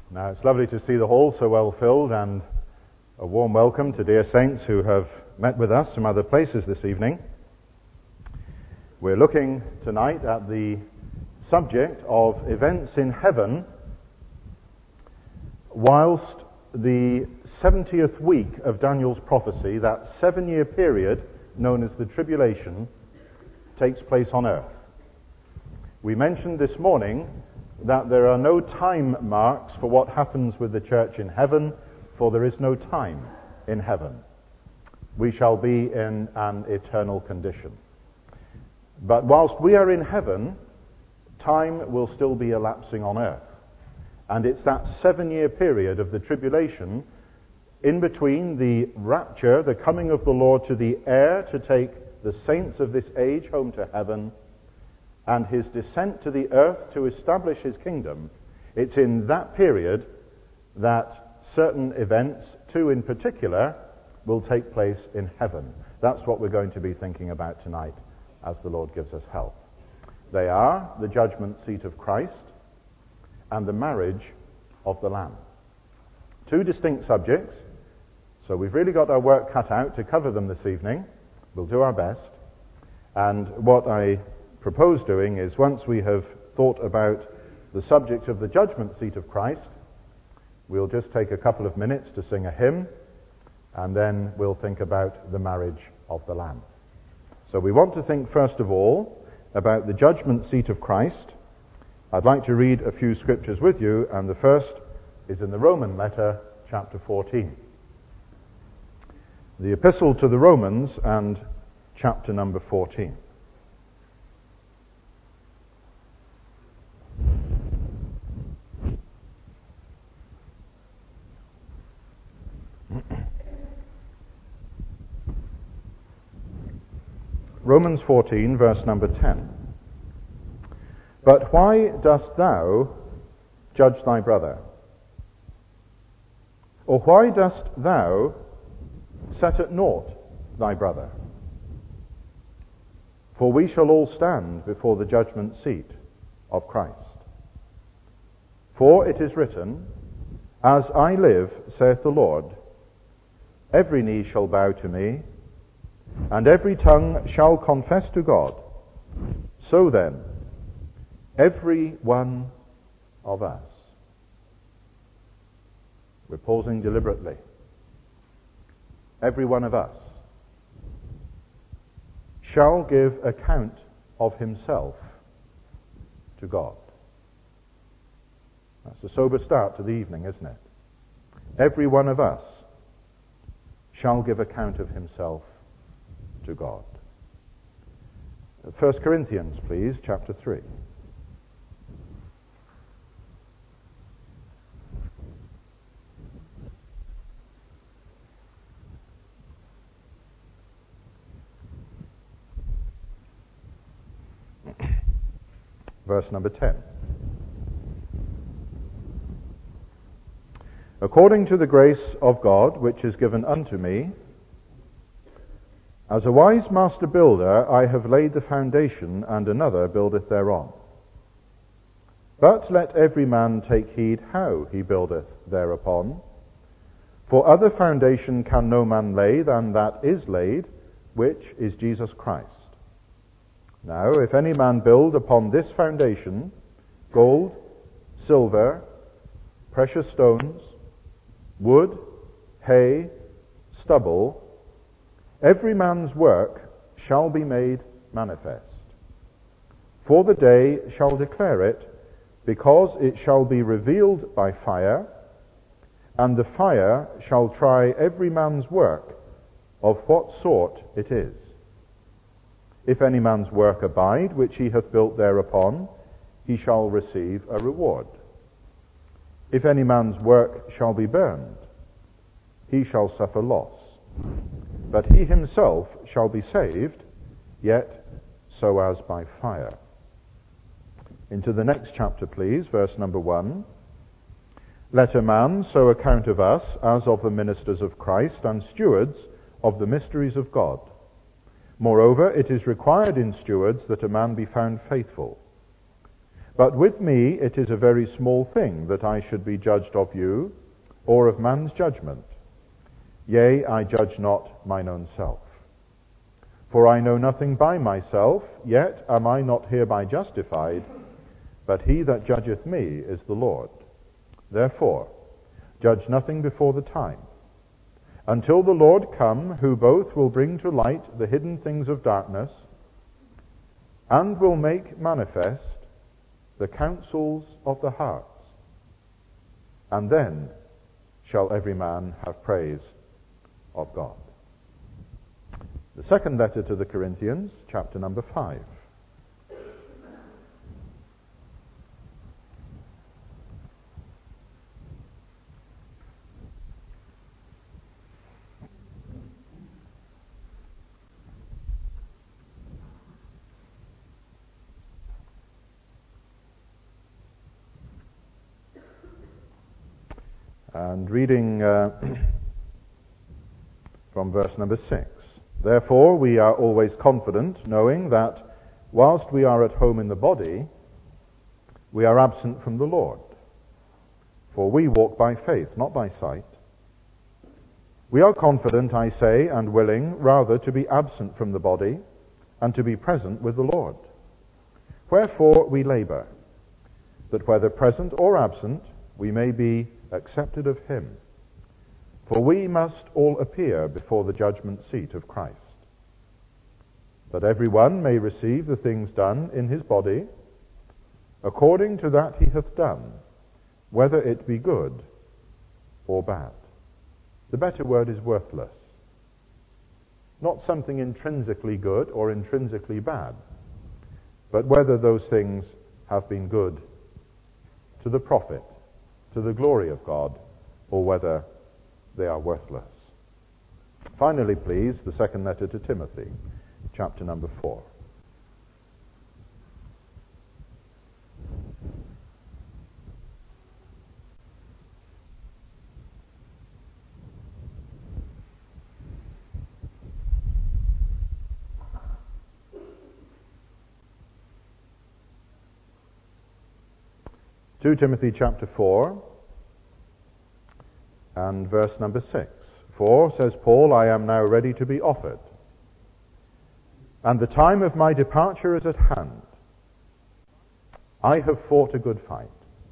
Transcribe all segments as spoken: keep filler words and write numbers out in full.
Now, it's lovely to see the hall so well filled, and a warm welcome to dear saints who have met with us from other places this evening. We're looking tonight at the subject of events in heaven whilst the seventieth week of Daniel's prophecy, that seven-year period known as the tribulation, takes place on earth. We mentioned this morning that there are no time marks for what happens with the church in heaven, for there is no time in heaven. We shall be in an eternal condition. But whilst we are in heaven, time will still be elapsing on earth. And it's that seven-year period of the tribulation in between the rapture, the coming of the Lord to the air to take the saints of this age home to heaven, and his descent to the earth to establish his kingdom. It's in that period that certain events, two in particular, will take place in heaven. That's what we're going to be thinking about tonight as the Lord gives us help. They are the judgment seat of Christ and the marriage of the Lamb. Two distinct subjects, so we've really got our work cut out to cover them this evening. We'll do our best. And what I propose doing is, once we have thought about the subject of the judgment seat of Christ, we'll just take a couple of minutes to sing a hymn, and then we'll think about the marriage of the Lamb. So we want to think first of all about the judgment seat of Christ. I'd like to read a few scriptures with you, and the first is in the Roman letter, chapter fourteen. The Epistle to the Romans and chapter number fourteen. Romans fourteen, verse number ten. But why dost thou judge thy brother? Or why dost thou set at naught thy brother? For we shall all stand before the judgment seat of Christ. For it is written, As I live, saith the Lord, every knee shall bow to me, and every tongue shall confess to God. So then, every one of us. We're pausing deliberately. Every one of us shall give account of himself to God. That's a sober start to the evening, isn't it? Every one of us shall give account of himself to God. First Corinthians, please, chapter three. Verse number ten. According to the grace of God which is given unto me, as a wise master builder, I have laid the foundation, and another buildeth thereon. But let every man take heed how he buildeth thereupon. For other foundation can no man lay than that is laid, which is Jesus Christ. Now, if any man build upon this foundation gold, silver, precious stones, wood, hay, stubble, every man's work shall be made manifest. For the day shall declare it, because it shall be revealed by fire, and the fire shall try every man's work of what sort it is. If any man's work abide, which he hath built thereupon, he shall receive a reward. If any man's work shall be burned, he shall suffer loss. But he himself shall be saved, yet so as by fire. Into the next chapter, please, verse number one. Let a man so account of us as of the ministers of Christ and stewards of the mysteries of God. Moreover, it is required in stewards that a man be found faithful. But with me it is a very small thing that I should be judged of you, or of man's judgment. Yea, I judge not mine own self. For I know nothing by myself, yet am I not hereby justified, but he that judgeth me is the Lord. Therefore, judge nothing before the time, until the Lord come, who both will bring to light the hidden things of darkness, and will make manifest the counsels of the hearts. And then shall every man have praise of God. The second letter to the Corinthians, chapter number five. And reading uh, from verse number six. Therefore we are always confident, knowing that whilst we are at home in the body, we are absent from the Lord. For we walk by faith, not by sight. We are confident, I say, and willing rather to be absent from the body and to be present with the Lord. Wherefore we labor, that whether present or absent, we may be accepted of him. For we must all appear before the judgment seat of Christ, that every one may receive the things done in his body, according to that he hath done, whether it be good or bad. The better word is worthless. Not something intrinsically good or intrinsically bad, but whether those things have been good to the profit, to the glory of God, or whether they are worthless. Finally, please, the second letter to Timothy, chapter number four. Second Timothy chapter four and verse number six. For, says Paul, I am now ready to be offered, and the time of my departure is at hand. I have fought a good fight.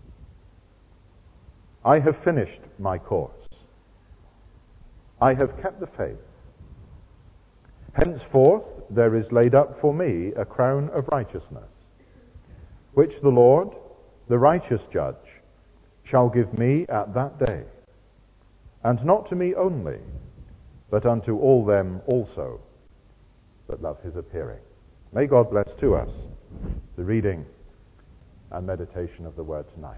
I have finished my course. I have kept the faith. Henceforth there is laid up for me a crown of righteousness, which the Lord, the righteous judge, shall give me at that day, and not to me only, but unto all them also that love his appearing. May God bless to us the reading and meditation of the word tonight.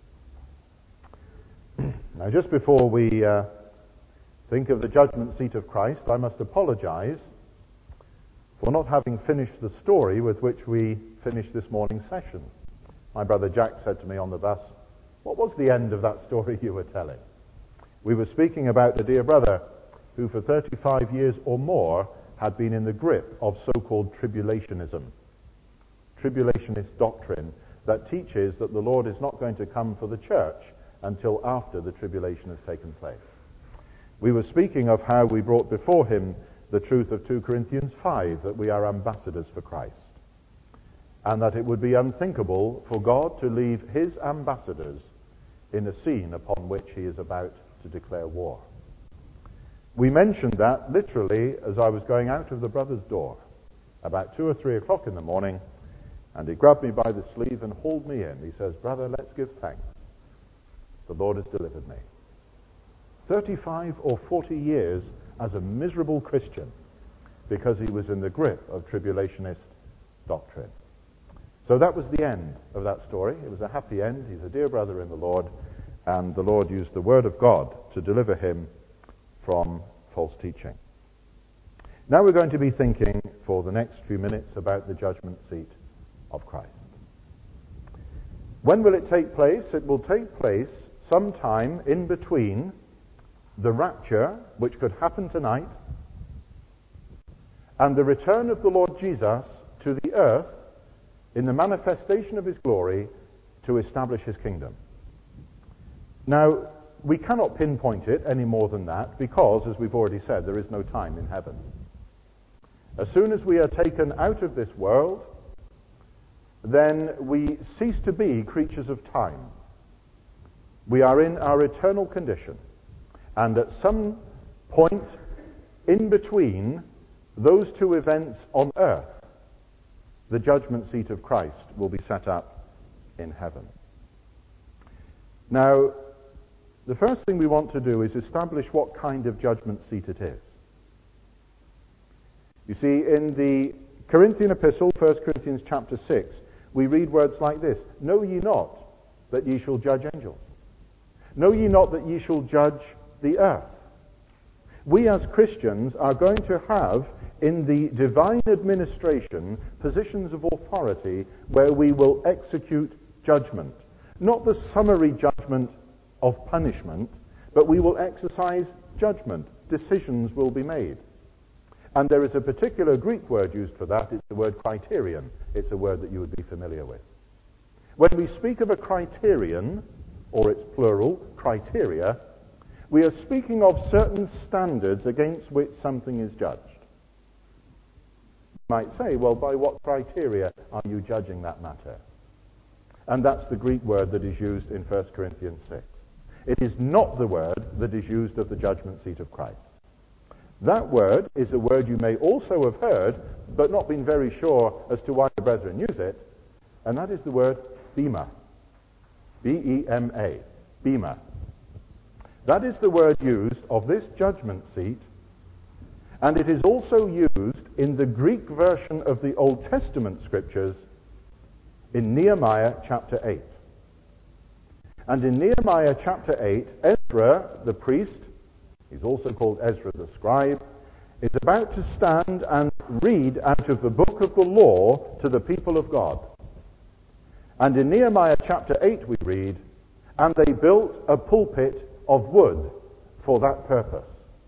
Now, just before we uh, think of the judgment seat of Christ, I must apologize for not having finished the story with which we finished this morning's session. My brother Jack said to me on the bus, "What was the end of that story you were telling?" We were speaking about a dear brother who for thirty-five years or more had been in the grip of so-called tribulationism, tribulationist doctrine that teaches that the Lord is not going to come for the church until after the tribulation has taken place. We were speaking of how we brought before him the truth of Second Corinthians five, that we are ambassadors for Christ, and that it would be unthinkable for God to leave his ambassadors in a scene upon which he is about to declare war. We mentioned that literally as I was going out of the brother's door about two or three o'clock in the morning, and he grabbed me by the sleeve and hauled me in. He says, "Brother, let's give thanks. The Lord has delivered me." thirty-five or forty years as a miserable Christian because he was in the grip of tribulationist doctrine. So that was the end of that story. It was a happy end. He's a dear brother in the Lord, and the Lord used the word of God to deliver him from false teaching. Now we're going to be thinking for the next few minutes about the judgment seat of Christ. When will it take place? It will take place sometime in between the rapture, which could happen tonight, and the return of the Lord Jesus to the earth in the manifestation of his glory to establish his kingdom. Now, we cannot pinpoint it any more than that because, as we've already said, there is no time in heaven. As soon as we are taken out of this world, then we cease to be creatures of time. We are in our eternal condition. And at some point in between those two events on earth, the judgment seat of Christ will be set up in heaven. Now, the first thing we want to do is establish what kind of judgment seat it is. You see, in the Corinthian epistle, First Corinthians chapter six, we read words like this: Know ye not that ye shall judge angels? Know ye not that ye shall judge the earth? We as Christians are going to have in the divine administration positions of authority where we will execute judgment. Not the summary judgment of punishment, but we will exercise judgment. Decisions will be made. And there is a particular Greek word used for that. It's the word criterion. It's a word that you would be familiar with. When we speak of a criterion, or its plural, criteria, we are speaking of certain standards against which something is judged. You might say, well, by what criteria are you judging that matter? And that's the Greek word that is used in First Corinthians six. It is not the word that is used of the judgment seat of Christ. That word is a word you may also have heard, but not been very sure as to why the brethren use it, and that is the word bema. B E M A. Bema. That is the word used of this judgment seat, and it is also used in the Greek version of the Old Testament scriptures in Nehemiah chapter eight. And in Nehemiah chapter eight, Ezra, the priest, he's also called Ezra the scribe, is about to stand and read out of the book of the law to the people of God. And in Nehemiah chapter eight we read, and they built a pulpit of wood for that purpose.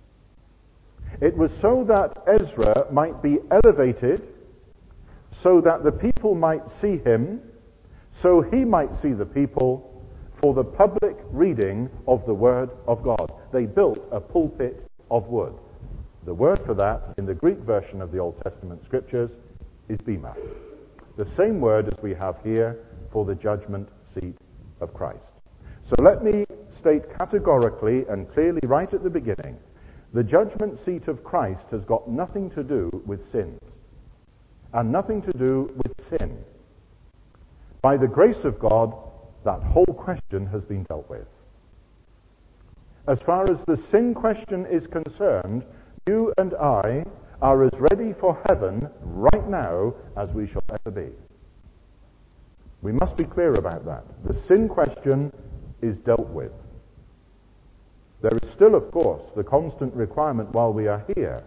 It was so that Ezra might be elevated, so that the people might see him, so he might see the people, for the public reading of the Word of God. They built a pulpit of wood. The word for that in the Greek version of the Old Testament scriptures is bema. The same word as we have here for the judgment seat of Christ. So let me state categorically and clearly right at the beginning, the judgment seat of Christ has got nothing to do with sins and nothing to do with sin. By the grace of God, that whole question has been dealt with. As far as the sin question is concerned, you and I are as ready for heaven right now as we shall ever be. We must be clear about that. The sin question is dealt with. There is still, of course, the constant requirement while we are here.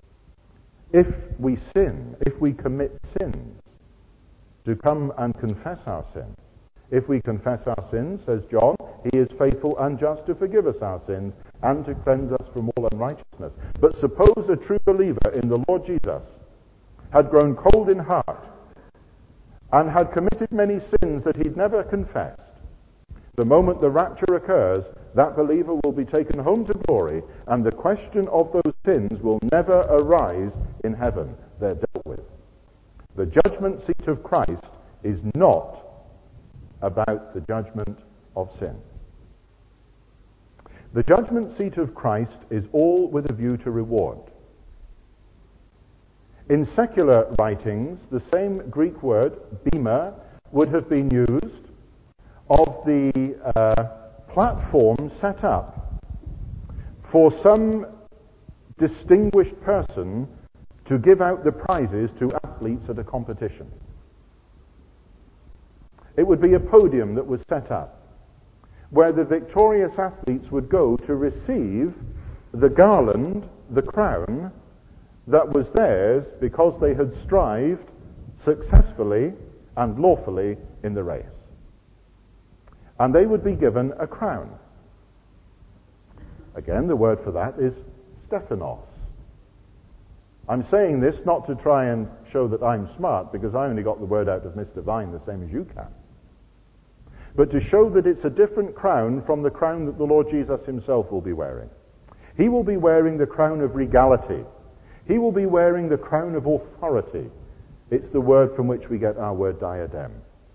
If we sin, if we commit sins, to come and confess our sins. If we confess our sins, says John, he is faithful and just to forgive us our sins and to cleanse us from all unrighteousness. But suppose a true believer in the Lord Jesus had grown cold in heart and had committed many sins that he'd never confessed. The moment the rapture occurs, that believer will be taken home to glory, and the question of those sins will never arise in heaven. They're dealt with. The judgment seat of Christ is not about the judgment of sins. The judgment seat of Christ is all with a view to reward. In secular writings, the same Greek word, bema, would have been used of the uh, platform set up for some distinguished person to give out the prizes to athletes at a competition. It would be a podium that was set up where the victorious athletes would go to receive the garland, the crown, that was theirs because they had strived successfully and lawfully in the race. And they would be given a crown. Again, the word for that is Stephanos. I'm saying this not to try and show that I'm smart, because I only got the word out of Mister Vine the same as you can, but to show that it's a different crown from the crown that the Lord Jesus himself will be wearing. He will be wearing the crown of regality. He will be wearing the crown of authority. It's the word from which we get our word diadem.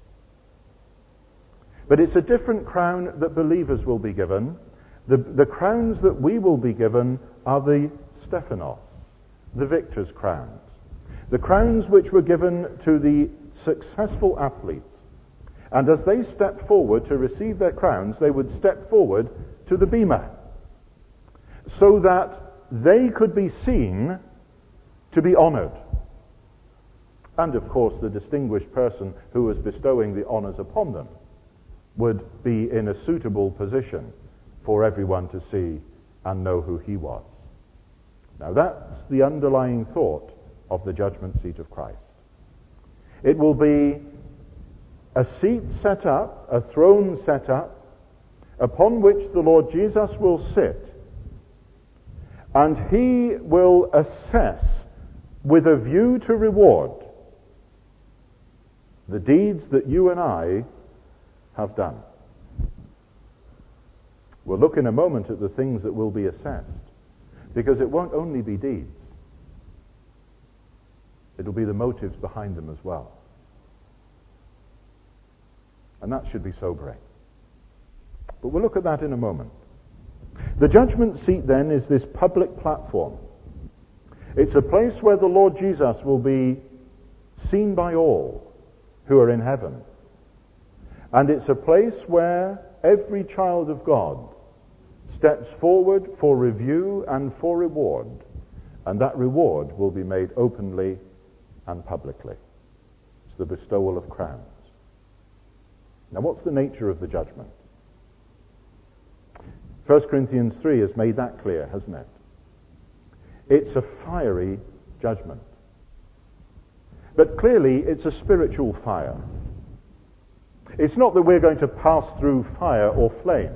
But it's a different crown that believers will be given. The, the crowns that we will be given are the Stephanos, the victor's crowns. The crowns which were given to the successful athletes. And as they stepped forward to receive their crowns, they would step forward to the bema, so that they could be seen to be honored. And of course, the distinguished person who was bestowing the honors upon them would be in a suitable position for everyone to see and know who he was. Now that's the underlying thought of the judgment seat of Christ. It will be a seat set up, a throne set up, upon which the Lord Jesus will sit, and he will assess with a view to reward the deeds that you and I have done. We'll look in a moment at the things that will be assessed, because it won't only be deeds. It'll be the motives behind them as well. And that should be sobering. But we'll look at that in a moment. The judgment seat then is this public platform. It's a place where the Lord Jesus will be seen by all who are in heaven. And it's a place where every child of God steps forward for review and for reward. And that reward will be made openly and publicly. It's the bestowal of crowns. Now, what's the nature of the judgment? First Corinthians three has made that clear, hasn't it? It's a fiery judgment. But clearly, it's a spiritual fire. It's not that we're going to pass through fire or flame.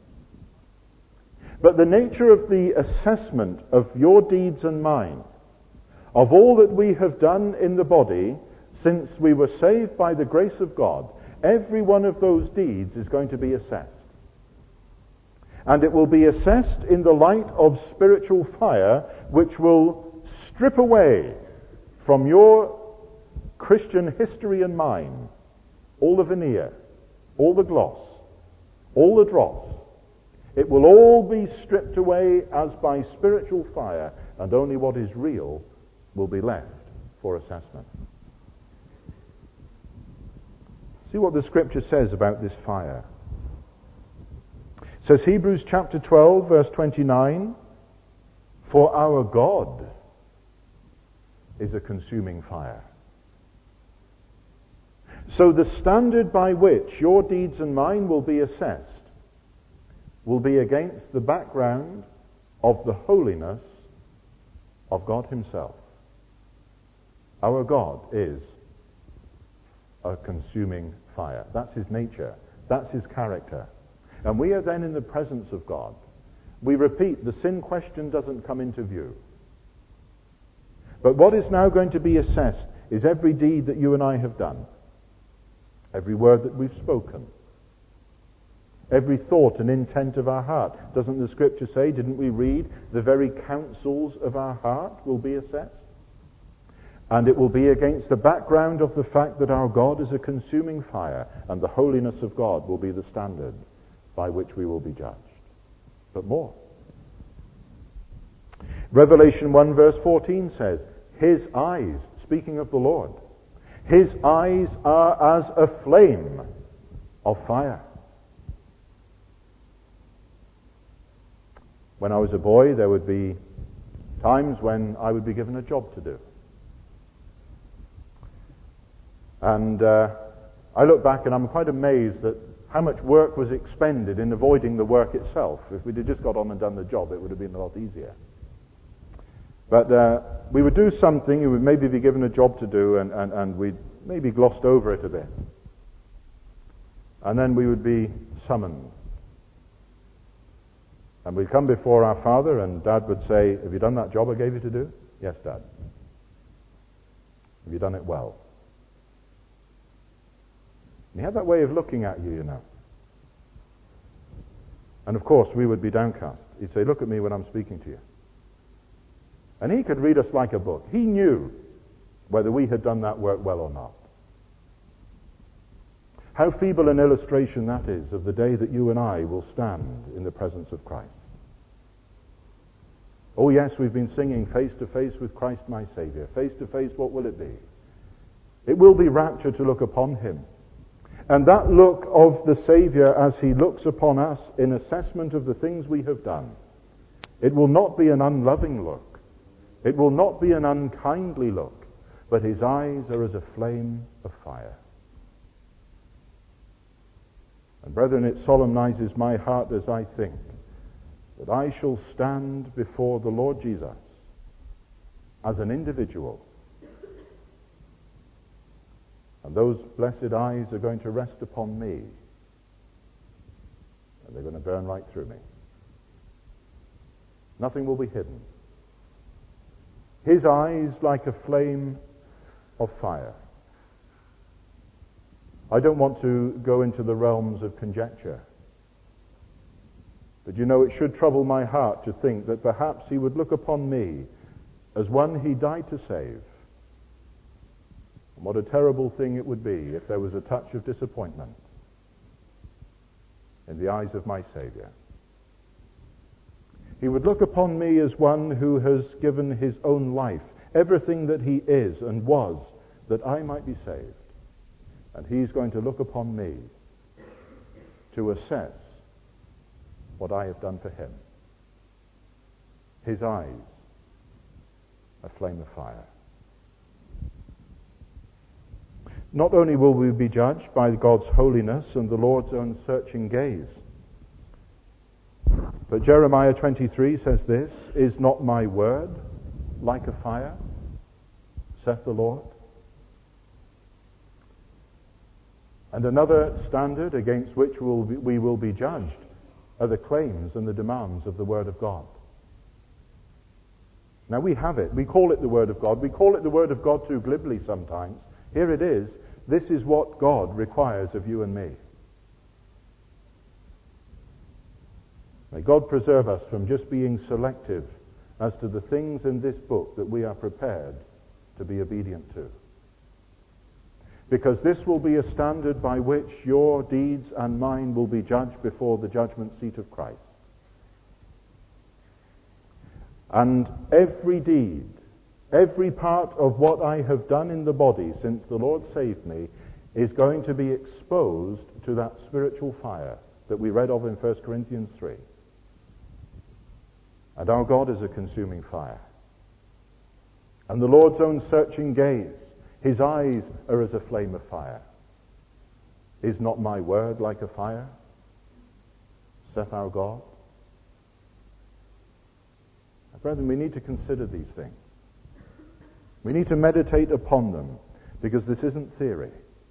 But the nature of the assessment of your deeds and mine, of all that we have done in the body since we were saved by the grace of God, every one of those deeds is going to be assessed. And it will be assessed in the light of spiritual fire, which will strip away from your Christian history and mine all the veneer, all the gloss, all the dross. It will all be stripped away as by spiritual fire, and only what is real will be left for assessment. See what the scripture says about this fire. It says, Hebrews chapter twelve, verse twenty-nine, "For our God is a consuming fire." So the standard by which your deeds and mine will be assessed will be against the background of the holiness of God himself. Our God is a consuming fire. That's his nature. That's his character. And we are then in the presence of God. We repeat, the sin question doesn't come into view. But what is now going to be assessed is every deed that you and I have done. Every word that we've spoken. Every thought and intent of our heart. Doesn't the scripture say, didn't we read, the very counsels of our heart will be assessed? And it will be against the background of the fact that our God is a consuming fire, and the holiness of God will be the standard by which we will be judged. But more. Revelation one verse fourteen says, his eyes, speaking of the Lord, his eyes are as a flame of fire. When I was a boy, there would be times when I would be given a job to do. And uh, I look back and I'm quite amazed at how much work was expended in avoiding the work itself. If we'd have just got on and done the job, it would have been a lot easier. But uh, we would do something, we would maybe be given a job to do, and, and, and we'd maybe glossed over it a bit. And then we would be summoned. And we'd come before our father, and Dad would say, have you done that job I gave you to do? Yes, Dad. Have you done it well? And he had that way of looking at you, you know. And of course, we would be downcast. He'd say, look at me when I'm speaking to you. And he could read us like a book. He knew whether we had done that work well or not. How feeble an illustration that is of the day that you and I will stand in the presence of Christ. Oh yes, we've been singing face to face with Christ my Saviour. Face to face, what will it be? It will be rapture to look upon him. And that look of the Saviour as he looks upon us in assessment of the things we have done, it will not be an unloving look. It will not be an unkindly look, but his eyes are as a flame of fire. And brethren, it solemnizes my heart as I think that I shall stand before the Lord Jesus as an individual. And those blessed eyes are going to rest upon me. And they're going to burn right through me. Nothing will be hidden. His eyes like a flame of fire. I don't want to go into the realms of conjecture. But you know, it should trouble my heart to think that perhaps he would look upon me as one he died to save. And what a terrible thing it would be if there was a touch of disappointment in the eyes of my Saviour. He would look upon me as one who has given his own life, everything that he is and was, that I might be saved. And he's going to look upon me to assess what I have done for him. His eyes, a flame of fire. Not only will we be judged by God's holiness and the Lord's own searching gaze, but Jeremiah twenty-three says this, is not my word like a fire, saith the Lord? And another standard against which we'll be, we will be judged are the claims and the demands of the Word of God. Now we have it. We call it the Word of God. We call it the Word of God too glibly sometimes. Here it is. This is what God requires of you and me. May God preserve us from just being selective as to the things in this book that we are prepared to be obedient to. Because this will be a standard by which your deeds and mine will be judged before the judgment seat of Christ. And every deed, every part of what I have done in the body since the Lord saved me is going to be exposed to that spiritual fire that we read of in First Corinthians three. And our God is a consuming fire. And the Lord's own searching gaze, his eyes are as a flame of fire. Is not my word like a fire, saith our God? Now, brethren, we need to consider these things. We need to meditate upon them, because this isn't theory.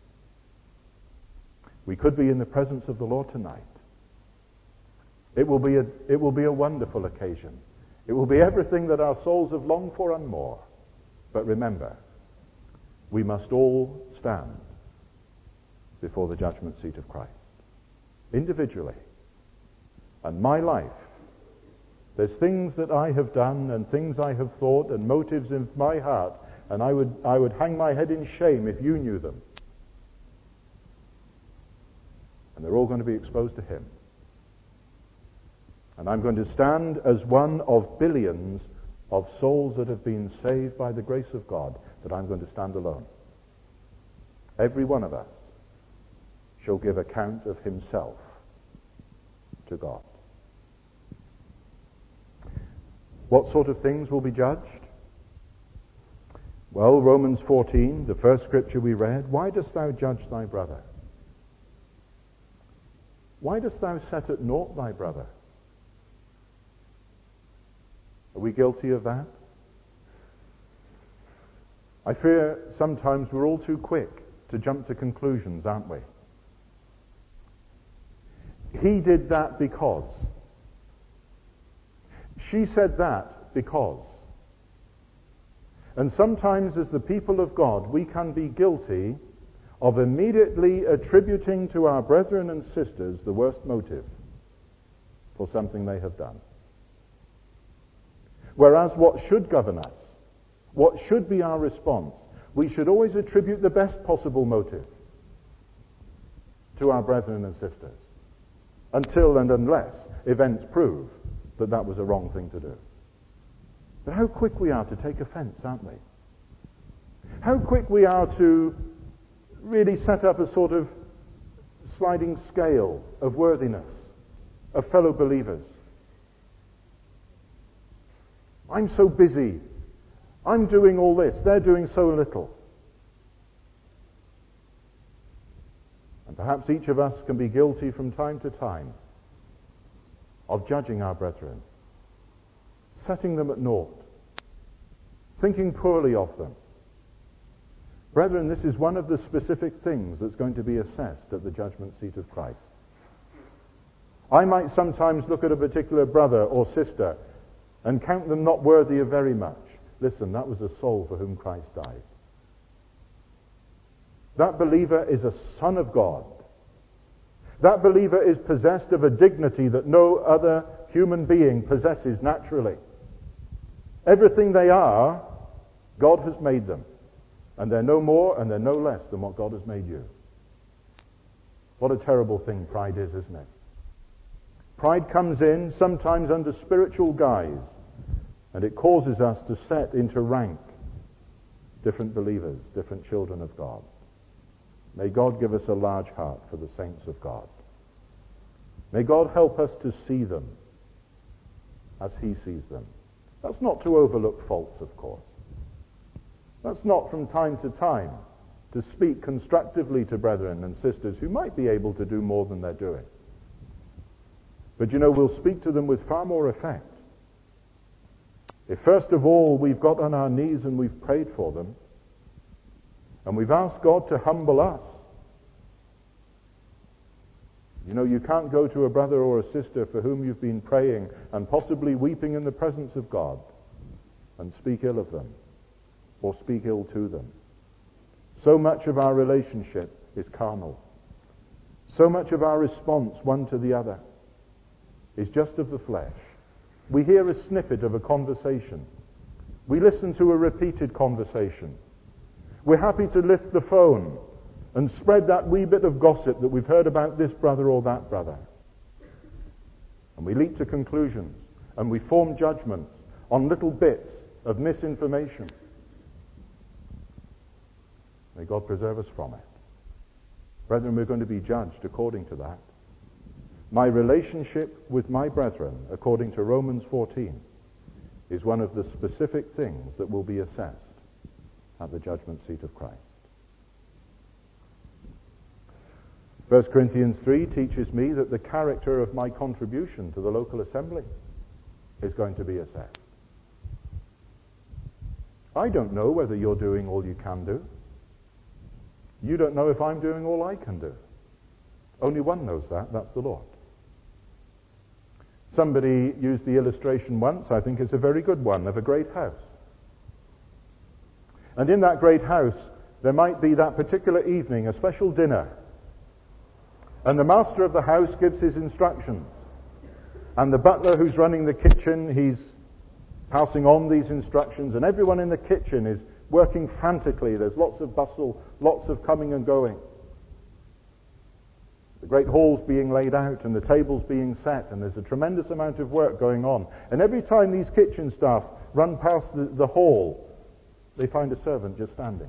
We could be in the presence of the Lord tonight. It will be a, it will be a wonderful occasion. It will be everything that our souls have longed for and more. But remember, we must all stand before the judgment seat of Christ, individually. And my life, there's things that I have done and things I have thought and motives in my heart, and I would, I would hang my head in shame if you knew them. And they're all going to be exposed to him. And I'm going to stand as one of billions of souls that have been saved by the grace of God, that I'm going to stand alone. Every one of us shall give account of himself to God. What sort of things will be judged? Well, Romans fourteen, the first scripture we read, why dost thou judge thy brother? Why dost thou set at naught thy brother? Are we guilty of that? I fear sometimes we're all too quick to jump to conclusions, aren't we? He did that because. She said that because. And sometimes as the people of God, we can be guilty of immediately attributing to our brethren and sisters the worst motive for something they have done. Whereas what should govern us, what should be our response, we should always attribute the best possible motive to our brethren and sisters, until and unless events prove that that was a wrong thing to do. But how quick we are to take offense, aren't we? How quick we are to really set up a sort of sliding scale of worthiness of fellow believers. I'm so busy. I'm doing all this. They're doing so little. And perhaps each of us can be guilty from time to time of judging our brethren, setting them at naught, thinking poorly of them. Brethren, this is one of the specific things that's going to be assessed at the judgment seat of Christ. I might sometimes look at a particular brother or sister and count them not worthy of very much. Listen, that was a soul for whom Christ died. That believer is a son of God. That believer is possessed of a dignity that no other human being possesses naturally. Everything they are, God has made them. And they're no more and they're no less than what God has made you. What a terrible thing pride is, isn't it? Pride comes in sometimes under spiritual guise, and it causes us to set into rank different believers, different children of God. May God give us a large heart for the saints of God. May God help us to see them as He sees them. That's not to overlook faults, of course. That's not from time to time to speak constructively to brethren and sisters who might be able to do more than they're doing. But you know, we'll speak to them with far more effect if first of all we've got on our knees and we've prayed for them, and we've asked God to humble us. You know, you can't go to a brother or a sister for whom you've been praying and possibly weeping in the presence of God and speak ill of them or speak ill to them. So much of our relationship is carnal. So much of our response one to the other is just of the flesh. We hear a snippet of a conversation. We listen to a repeated conversation. We're happy to lift the phone and spread that wee bit of gossip that we've heard about this brother or that brother. And we leap to conclusions and we form judgments on little bits of misinformation. May God preserve us from it. Brethren, we're going to be judged according to that. My relationship with my brethren, according to Romans fourteen, is one of the specific things that will be assessed at the judgment seat of Christ. First Corinthians three teaches me that the character of my contribution to the local assembly is going to be assessed. I don't know whether you're doing all you can do. You don't know if I'm doing all I can do. Only one knows that, that's the Lord. Somebody used the illustration once, I think it's a very good one, of a great house. And in that great house, there might be that particular evening a special dinner. And the master of the house gives his instructions. And the butler who's running the kitchen, he's passing on these instructions. And everyone in the kitchen is working frantically. There's lots of bustle, lots of coming and going. The great hall's being laid out and the tables being set, and there's a tremendous amount of work going on. And every time these kitchen staff run past the, the hall, they find a servant just standing.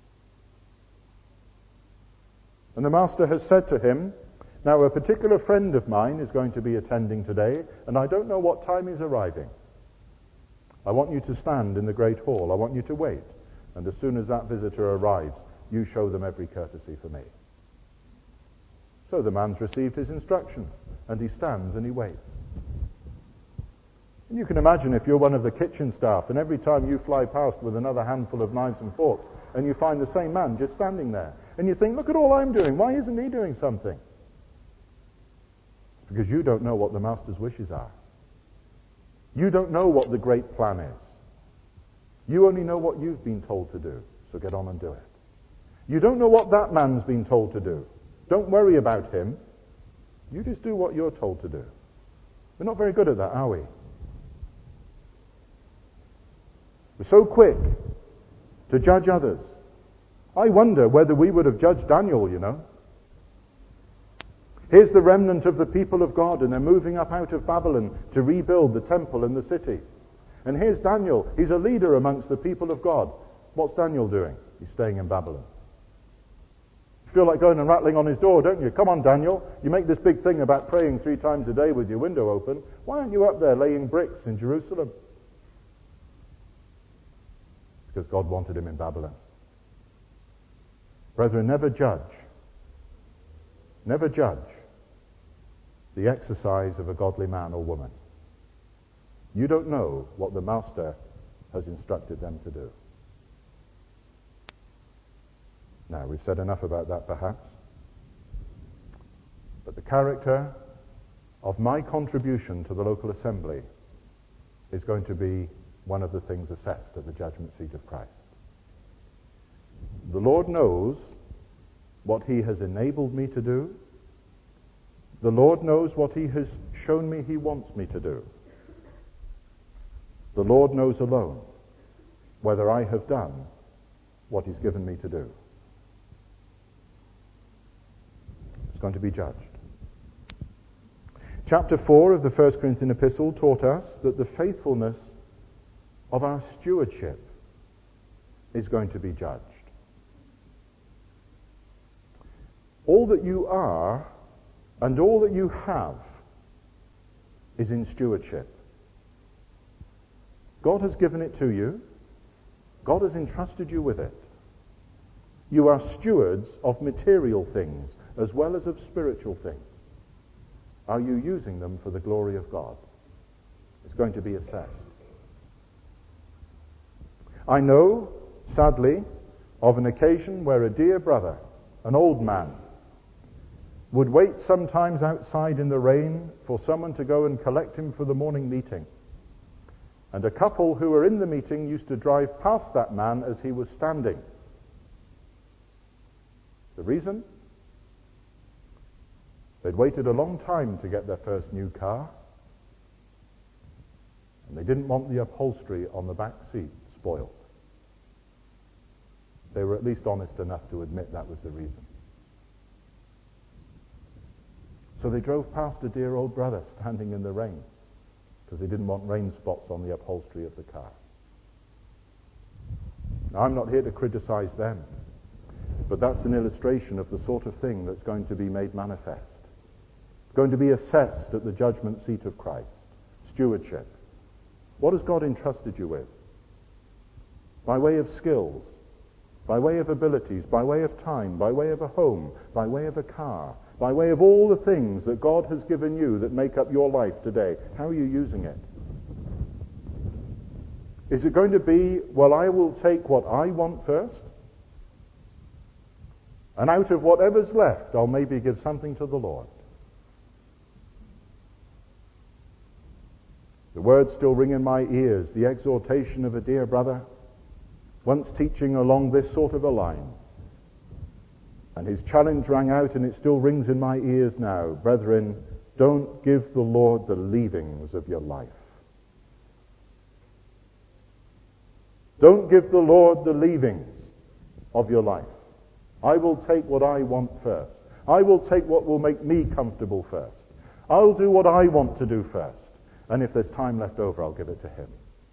And the master has said to him, now a particular friend of mine is going to be attending today, and I don't know what time he's arriving. I want you to stand in the great hall. I want you to wait. And as soon as that visitor arrives, you show them every courtesy for me. So the man's received his instructions, and he stands and he waits. And you can imagine if you're one of the kitchen staff, and every time you fly past with another handful of knives and forks, and you find the same man just standing there, and you think, look at all I'm doing, why isn't he doing something? Because you don't know what the master's wishes are. You don't know what the great plan is. You only know what you've been told to do, so get on and do it. You don't know what that man's been told to do. Don't worry about him. You just do what you're told to do. We're not very good at that, are we? We're so quick to judge others. I wonder whether we would have judged Daniel, you know. Here's the remnant of the people of God, and they're moving up out of Babylon to rebuild the temple and the city. And here's Daniel. He's a leader amongst the people of God. What's Daniel doing? He's staying in Babylon. You feel like going and rattling on his door, don't you? Come on, Daniel. You make this big thing about praying three times a day with your window open. Why aren't you up there laying bricks in Jerusalem? Because God wanted him in Babylon. Brethren, never judge. Never judge the exercise of a godly man or woman. You don't know what the Master has instructed them to do. Now, we've said enough about that perhaps. But the character of my contribution to the local assembly is going to be one of the things assessed at the judgment seat of Christ. The Lord knows what he has enabled me to do. The Lord knows what he has shown me he wants me to do. The Lord knows alone whether I have done what he's given me to do. It's going to be judged. Chapter four of the First Corinthian epistle taught us that the faithfulness of our stewardship is going to be judged. All that you are and all that you have is in stewardship. God has given it to you. God has entrusted you with it. You are stewards of material things as well as of spiritual things. Are you using them for the glory of God? It's going to be assessed. I know, sadly, of an occasion where a dear brother, an old man, would wait sometimes outside in the rain for someone to go and collect him for the morning meeting. And a couple who were in the meeting used to drive past that man as he was standing. The reason? They'd waited a long time to get their first new car, and they didn't want the upholstery on the back seat spoiled. They were at least honest enough to admit that was the reason. So they drove past a dear old brother standing in the rain because they didn't want rain spots on the upholstery of the car. Now, I'm not here to criticize them, but that's an illustration of the sort of thing that's going to be made manifest. It's going to be assessed at the judgment seat of Christ. Stewardship. What has God entrusted you with? By way of skills, by way of abilities, by way of time, by way of a home, by way of a car, by way of all the things that God has given you that make up your life today. How are you using it? Is it going to be, well, I will take what I want first, and out of whatever's left, I'll maybe give something to the Lord? The words still ring in my ears, the exhortation of a dear brother, once teaching along this sort of a line. And his challenge rang out, and it still rings in my ears now. Brethren, don't give the Lord the leavings of your life. Don't give the Lord the leavings of your life. I will take what I want first. I will take what will make me comfortable first. I'll do what I want to do first. And if there's time left over, I'll give it to him.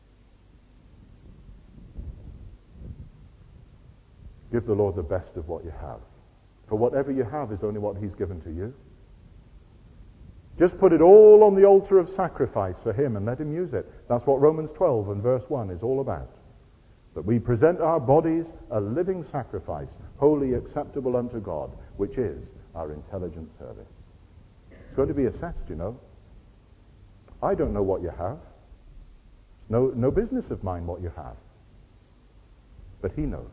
Give the Lord the best of what you have. For whatever you have is only what he's given to you. Just put it all on the altar of sacrifice for him and let him use it. That's what Romans twelve and verse one is all about. That we present our bodies a living sacrifice, wholly acceptable unto God, which is our intelligent service. It's going to be assessed, you know. I don't know what you have. It's no, no business of mine what you have. But he knows.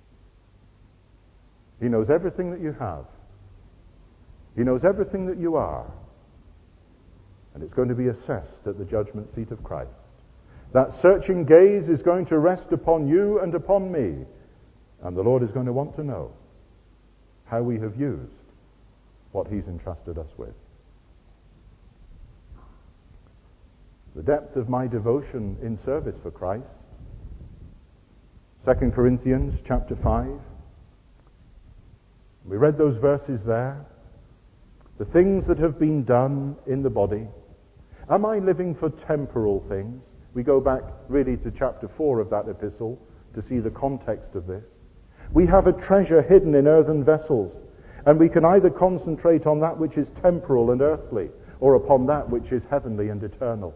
He knows everything that you have. He knows everything that you are. And it's going to be assessed at the judgment seat of Christ. That searching gaze is going to rest upon you and upon me. And the Lord is going to want to know how we have used what he's entrusted us with. The depth of my devotion in service for Christ. Second Corinthians chapter five. We read those verses there. The things that have been done in the body. Am I living for temporal things? We go back really to chapter four of that epistle to see the context of this. We have a treasure hidden in earthen vessels, and we can either concentrate on that which is temporal and earthly, or upon that which is heavenly and eternal.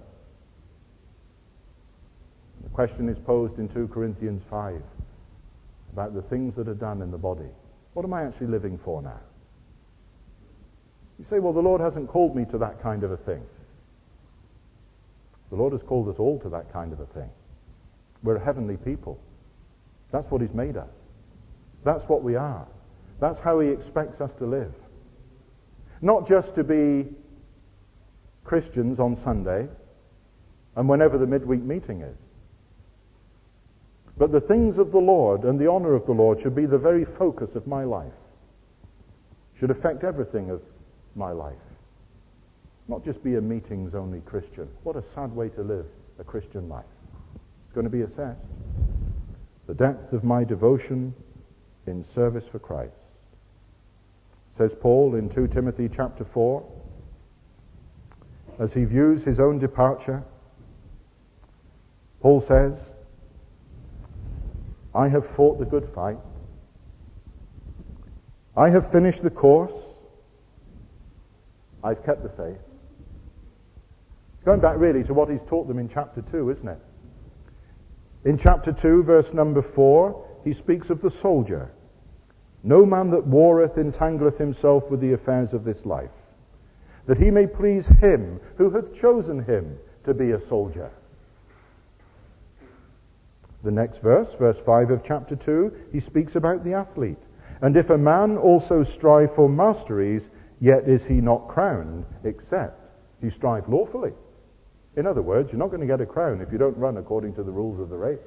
The question is posed in two Corinthians five about the things that are done in the body. What am I actually living for now? You say, well, the Lord hasn't called me to that kind of a thing. The Lord has called us all to that kind of a thing. We're a heavenly people. That's what he's made us. That's what we are. That's how he expects us to live. Not just to be Christians on Sunday and whenever the midweek meeting is. But the things of the Lord and the honor of the Lord should be the very focus of my life. Should affect everything of my life. Not just be a meetings-only Christian. What a sad way to live a Christian life. It's going to be assessed. The depth of my devotion in service for Christ. Says Paul in two Timothy chapter four, as he views his own departure, Paul says, I have fought the good fight. I have finished the course. I've kept the faith. Going back really to what he's taught them in chapter two, isn't it? In chapter two, verse number four, he speaks of the soldier. No man that warreth entangleth himself with the affairs of this life, that he may please him who hath chosen him to be a soldier. The next verse, verse five of chapter two, he speaks about the athlete. And if a man also strive for masteries, yet is he not crowned, except he strive lawfully. In other words, you're not going to get a crown if you don't run according to the rules of the race.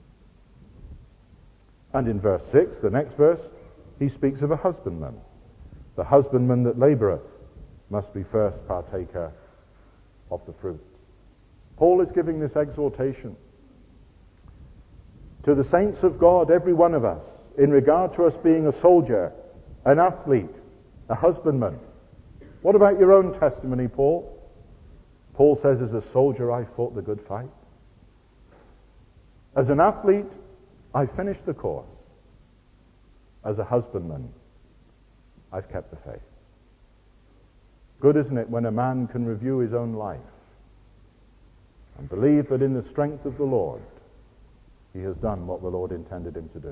And in verse six, the next verse, he speaks of a husbandman. The husbandman that laboureth must be first partaker of the fruit. Paul is giving this exhortation to the saints of God, every one of us, in regard to us being a soldier, an athlete, a husbandman. What about your own testimony, Paul? Paul says, as a soldier, I fought the good fight. As an athlete, I finished the course. As a husbandman, I've kept the faith. Good, isn't it, when a man can review his own life and believe that in the strength of the Lord, he has done what the Lord intended him to do.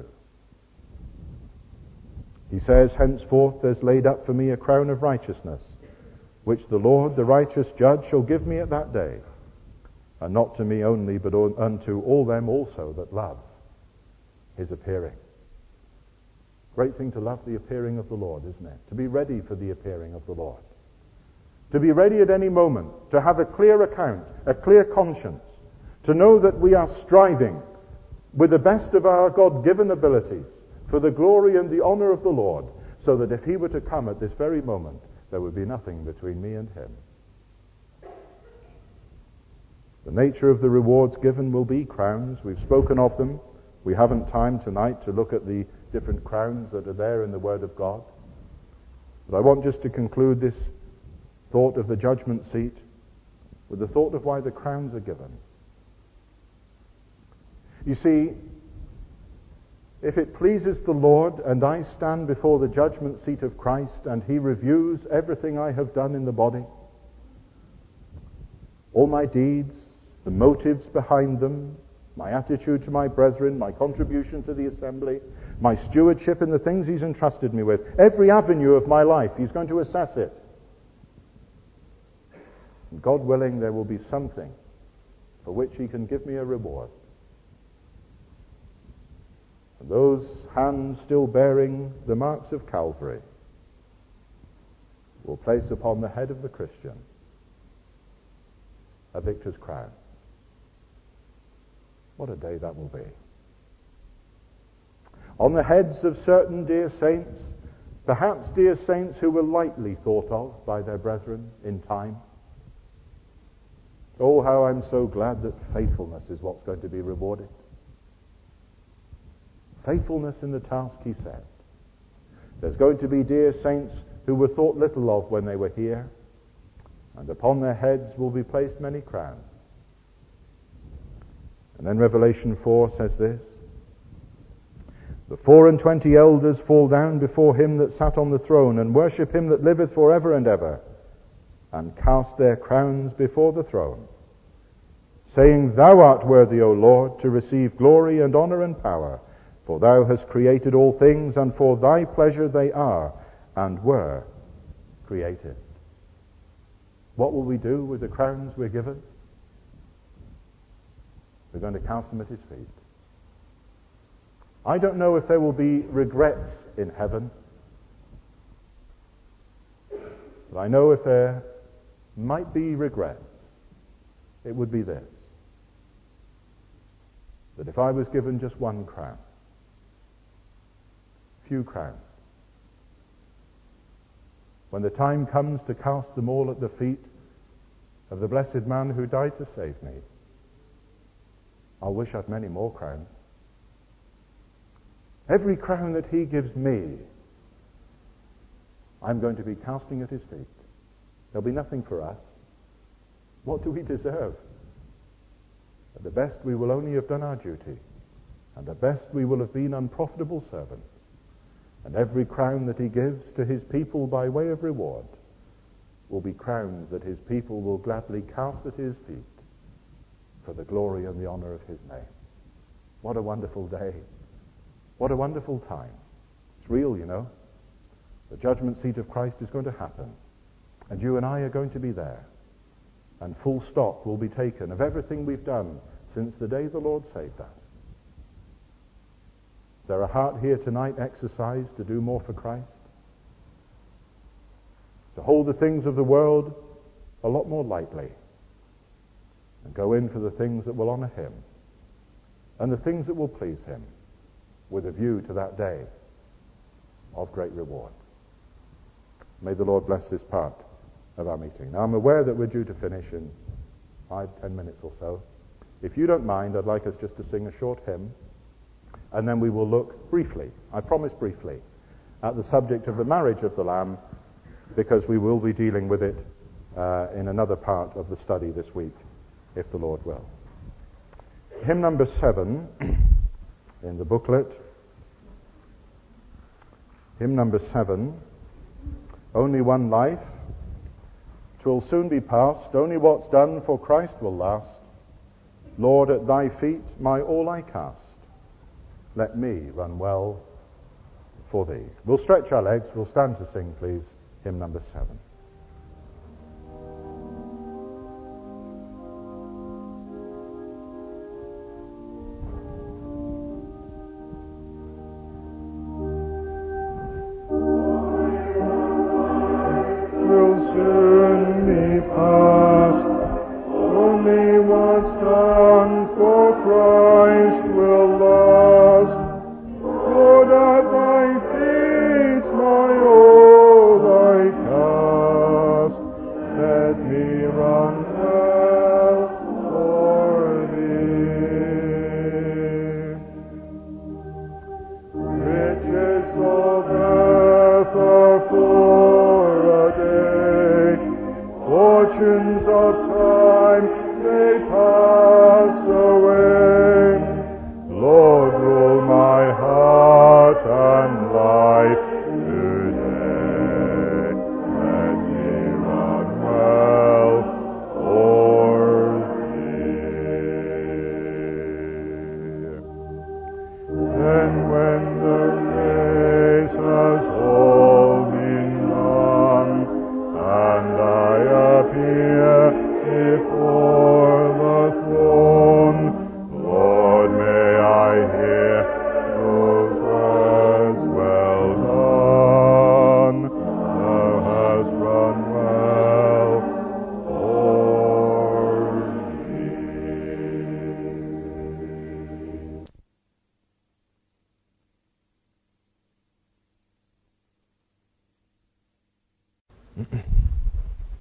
He says, henceforth there's laid up for me a crown of righteousness, which the Lord, the righteous judge, shall give me at that day, and not to me only, but unto all them also that love his appearing. Great thing to love the appearing of the Lord, isn't it? To be ready for the appearing of the Lord. To be ready at any moment, to have a clear account, a clear conscience, to know that we are striving with the best of our God-given abilities for the glory and the honor of the Lord, so that if he were to come at this very moment, there would be nothing between me and him. The nature of the rewards given will be crowns. We've spoken of them. We haven't time tonight to look at the different crowns that are there in the Word of God. But I want just to conclude this thought of the judgment seat with the thought of why the crowns are given. You see, if it pleases the Lord and I stand before the judgment seat of Christ and he reviews everything I have done in the body, all my deeds, the motives behind them, my attitude to my brethren, my contribution to the assembly, my stewardship in the things he's entrusted me with, every avenue of my life, he's going to assess it. And God willing, there will be something for which he can give me a reward. And those hands still bearing the marks of Calvary will place upon the head of the Christian a victor's crown. What a day that will be. On the heads of certain dear saints, perhaps dear saints who were lightly thought of by their brethren in time. Oh, how I'm so glad that faithfulness is what's going to be rewarded. Faithfulness in the task he set. There's going to be dear saints who were thought little of when they were here, and upon their heads will be placed many crowns. And then Revelation four says this: the four and twenty elders fall down before him that sat on the throne, and worship him that liveth for ever and ever, and cast their crowns before the throne, saying, Thou art worthy, O Lord, to receive glory and honor and power, for thou hast created all things, and for thy pleasure they are and were created. What will we do with the crowns we're given? We're going to cast them at his feet. I don't know if there will be regrets in heaven, but I know if there might be regrets, it would be this: that if I was given just one crown, few crowns, when the time comes to cast them all at the feet of the blessed man who died to save me, I'll wish I'd many more crowns. Every crown that he gives me, I'm going to be casting at his feet. There'll be nothing for us. What do we deserve? At the best, we will only have done our duty. And at best, we will have been unprofitable servants. And every crown that he gives to his people by way of reward will be crowns that his people will gladly cast at his feet for the glory and the honor of his name. What a wonderful day. What a wonderful time. It's real, you know. The judgment seat of Christ is going to happen. And you and I are going to be there. And full stock will be taken of everything we've done since the day the Lord saved us. Is there a heart here tonight exercised to do more for Christ? To hold the things of the world a lot more lightly and go in for the things that will honor him and the things that will please him, with a view to that day of great reward. May the Lord bless this part of our meeting. Now, I'm aware that we're due to finish in five, ten minutes or so. If you don't mind, I'd like us just to sing a short hymn, and then we will look briefly, I promise briefly, at the subject of the marriage of the Lamb, because we will be dealing with it uh, in another part of the study this week, if the Lord will. Hymn number seven in the booklet. Hymn number seven. Only one life, 'twill soon be past. Only what's done for Christ will last. Lord, at thy feet my all I cast. Let me run well for thee. We'll stretch our legs. We'll stand to sing, please. Hymn number seven. Before the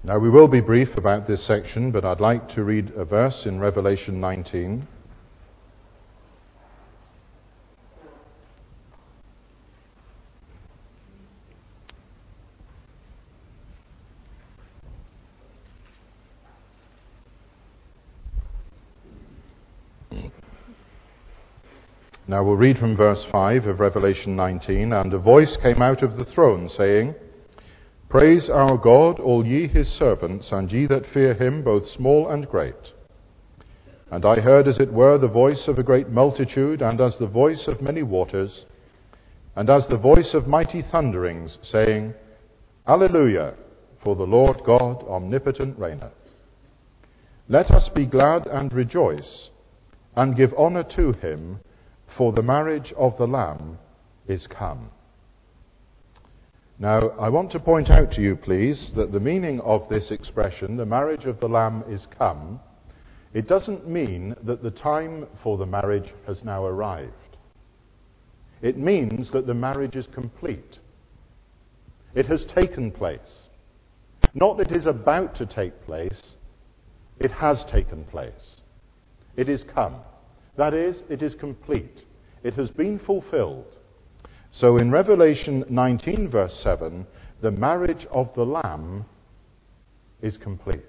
Now we will be brief about this section, but I'd like to read a verse in Revelation nineteen. Now we'll read from verse five of Revelation nineteen. And a voice came out of the throne, saying, Praise our God, all ye his servants, and ye that fear him, both small and great. And I heard as it were the voice of a great multitude, and as the voice of many waters, and as the voice of mighty thunderings, saying, Alleluia, for the Lord God omnipotent reigneth. Let us be glad and rejoice, and give honour to him, for the marriage of the Lamb is come. Now, I want to point out to you, please, that the meaning of this expression, the marriage of the Lamb is come, it doesn't mean that the time for the marriage has now arrived. It means that the marriage is complete. It has taken place. Not that it is about to take place, it has taken place. It is come. That is, it is complete. It has been fulfilled. So in Revelation nineteen, verse seven, the marriage of the Lamb is complete.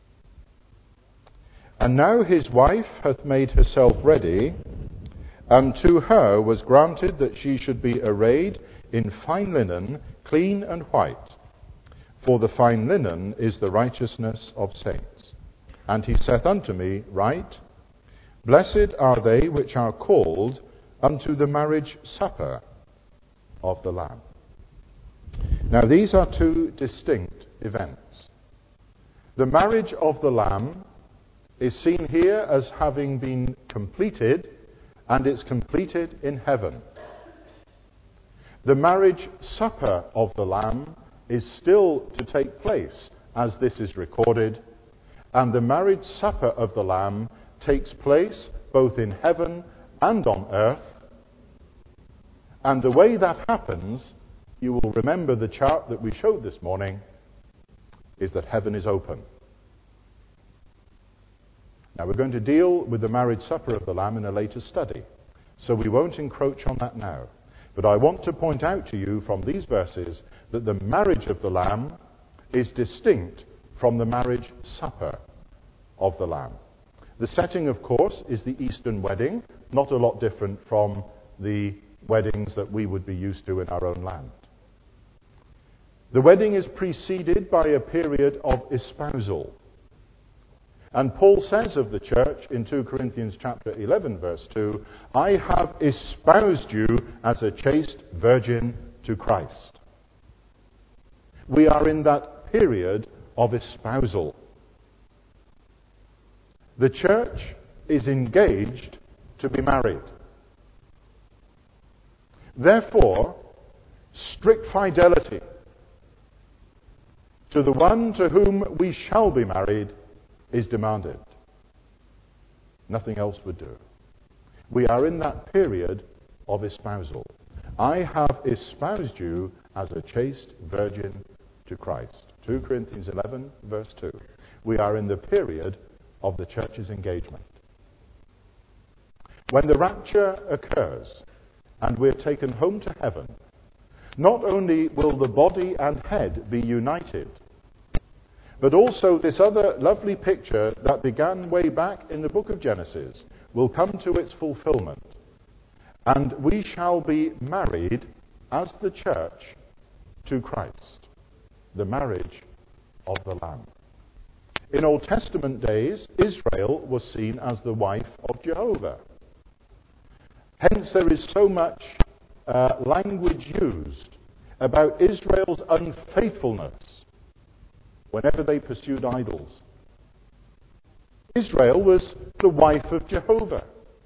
And now his wife hath made herself ready, and to her was granted that she should be arrayed in fine linen, clean and white. For the fine linen is the righteousness of saints. And he saith unto me, Write, Blessed are they which are called unto the marriage supper of the Lamb. Now these are two distinct events. The marriage of the Lamb is seen here as having been completed, and it's completed in heaven. The marriage supper of the Lamb is still to take place as this is recorded, and the marriage supper of the Lamb takes place both in heaven and on earth. And the way that happens, you will remember the chart that we showed this morning, is that heaven is open. Now we're going to deal with the marriage supper of the Lamb in a later study, so we won't encroach on that now. But I want to point out to you from these verses that the marriage of the Lamb is distinct from the marriage supper of the Lamb. The setting, of course, is the Eastern wedding, not a lot different from the weddings that we would be used to in our own land. The wedding is preceded by a period of espousal. And Paul says of the church in two Corinthians chapter eleven, verse two, I have espoused you as a chaste virgin to Christ. We are in that period of espousal. The church is engaged to be married. Therefore, strict fidelity to the one to whom we shall be married is demanded. Nothing else would do. We are in that period of espousal. I have espoused you as a chaste virgin to Christ. two Corinthians eleven, verse two. We are in the period of the church's engagement. When the rapture occurs and we're taken home to heaven, not only will the body and head be united, but also this other lovely picture that began way back in the book of Genesis will come to its fulfillment. And we shall be married as the church to Christ, the marriage of the Lamb. In Old Testament days, Israel was seen as the wife of Jehovah. Hence there is so much uh, language used about Israel's unfaithfulness whenever they pursued idols. Israel was the wife of Jehovah.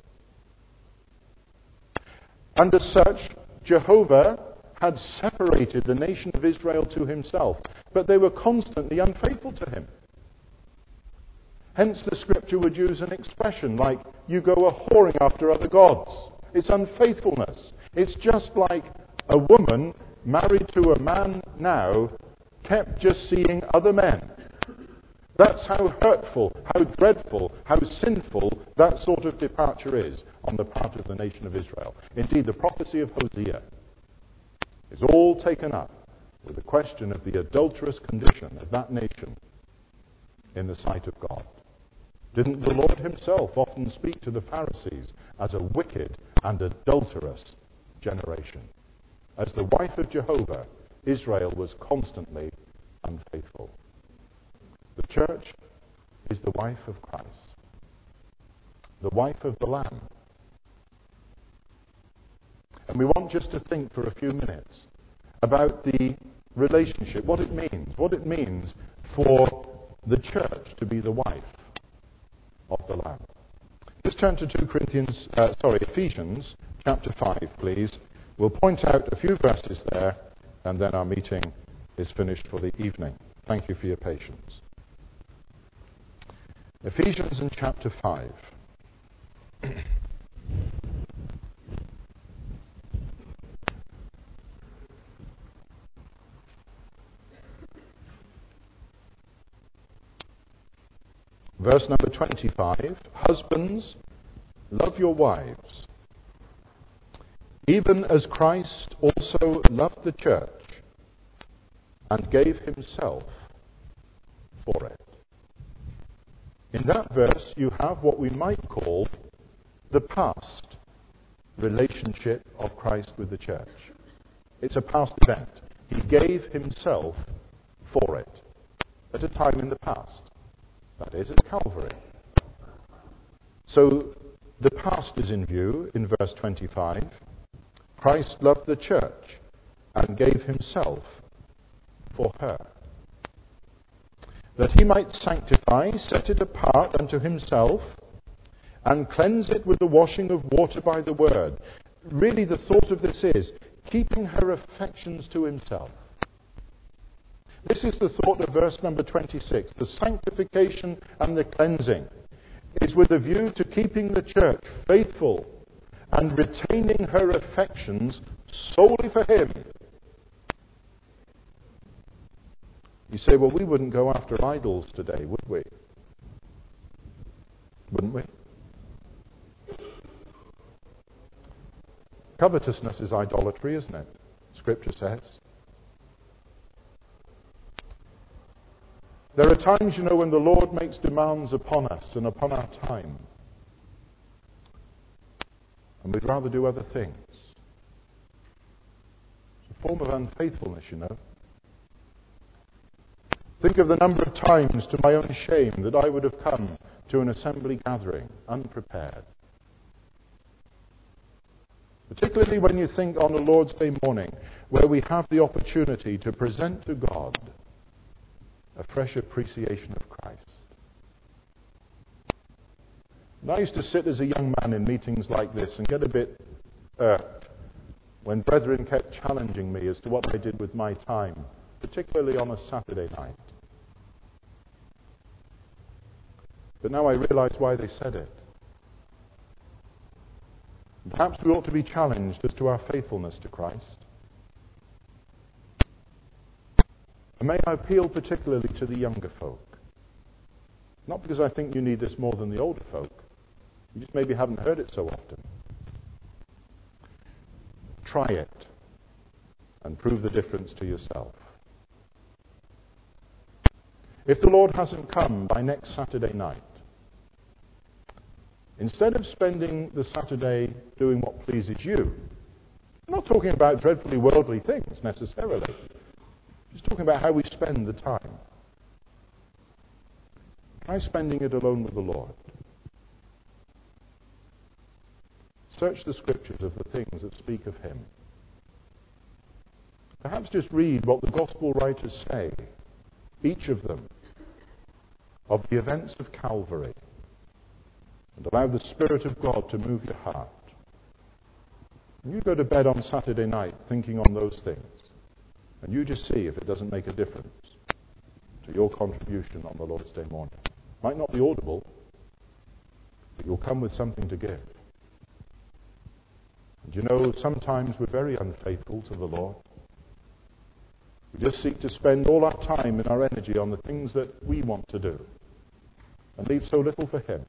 And as such, Jehovah had separated the nation of Israel to himself, but they were constantly unfaithful to him. Hence the scripture would use an expression like, you go a-whoring after other gods. It's unfaithfulness. It's just like a woman married to a man now kept just seeing other men That's how hurtful, how dreadful, how sinful that sort of departure is on the part of the nation of Israel. Indeed, the prophecy of Hosea is all taken up with the question of the adulterous condition of that nation in the sight of God. Didn't the Lord himself often speak to the Pharisees as a wicked and adulterous generation? As the wife of Jehovah, Israel was constantly unfaithful. The church is the wife of Christ, the wife of the Lamb. And we want just to think for a few minutes about the relationship, what it means, what it means for the church to be the wife of the Lamb. Just turn to two Corinthians, uh, sorry, Ephesians chapter five, please. We'll point out a few verses there, and then our meeting is finished for the evening. Thank you for your patience. Ephesians in chapter five. Verse number twenty-five. Husbands, love your wives, even as Christ also loved the church and gave himself for it. In that verse, you have what we might call the past relationship of Christ with the church. It's a past event. He gave himself for it at a time in the past. That is, at Calvary. So the past is in view in verse twenty-five. Christ loved the church and gave himself for her, that he might sanctify, set it apart unto himself, and cleanse it with the washing of water by the word. Really, the thought of this is keeping her affections to himself. This is the thought of verse number twenty-six. The sanctification and the cleansing is with a view to keeping the church faithful and retaining her affections solely for him. You say, well, we wouldn't go after idols today, would we? Wouldn't we? Covetousness is idolatry, isn't it? Scripture says. There are times, you know, when the Lord makes demands upon us and upon our time, and we'd rather do other things. It's a form of unfaithfulness, you know. Think of the number of times, to my own shame, that I would have come to an assembly gathering unprepared. Particularly when you think on a Lord's Day morning, where we have the opportunity to present to God a fresh appreciation of Christ. And I used to sit as a young man in meetings like this and get a bit irked when brethren kept challenging me as to what I did with my time, particularly on a Saturday night. But now I realize why they said it. Perhaps we ought to be challenged as to our faithfulness to Christ. And may I appeal particularly to the younger folk. Not because I think you need this more than the older folk. You just maybe haven't heard it so often. Try it and prove the difference to yourself. If the Lord hasn't come by next Saturday night, instead of spending the Saturday doing what pleases you, I'm not talking about dreadfully worldly things necessarily, just talking about how we spend the time. Try spending it alone with the Lord. Search the scriptures of the things that speak of him. Perhaps just read what the gospel writers say, each of them, of the events of Calvary, and allow the Spirit of God to move your heart. And you go to bed on Saturday night thinking on those things, and you just see if it doesn't make a difference to your contribution on the Lord's Day morning. Might not be audible, but you'll come with something to give. And you know, sometimes we're very unfaithful to the Lord. We just seek to spend all our time and our energy on the things that we want to do and leave so little for him.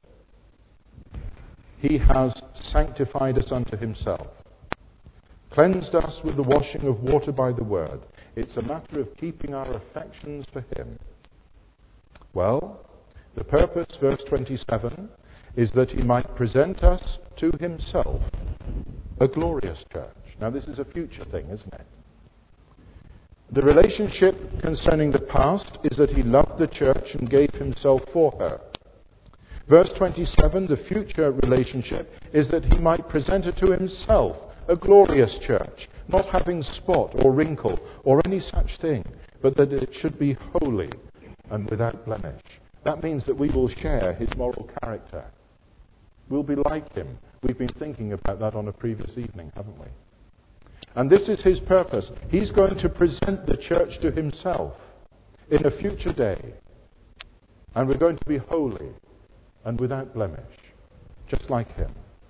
He has sanctified us unto himself, cleansed us with the washing of water by the word. It's a matter of keeping our affections for him. Well, the purpose, verse twenty-seven, is that he might present us to himself a glorious church. Now this is a future thing, isn't it? The relationship concerning the past is that he loved the church and gave himself for her. Verse twenty-seven, the future relationship is that he might present her to himself a glorious church, not having spot or wrinkle or any such thing, but that it should be holy and without blemish. That means that we will share his moral character. We'll be like him. We've been thinking about that on a previous evening, haven't we? And this is his purpose. He's going to present the church to himself in a future day. And we're going to be holy and without blemish, just like him.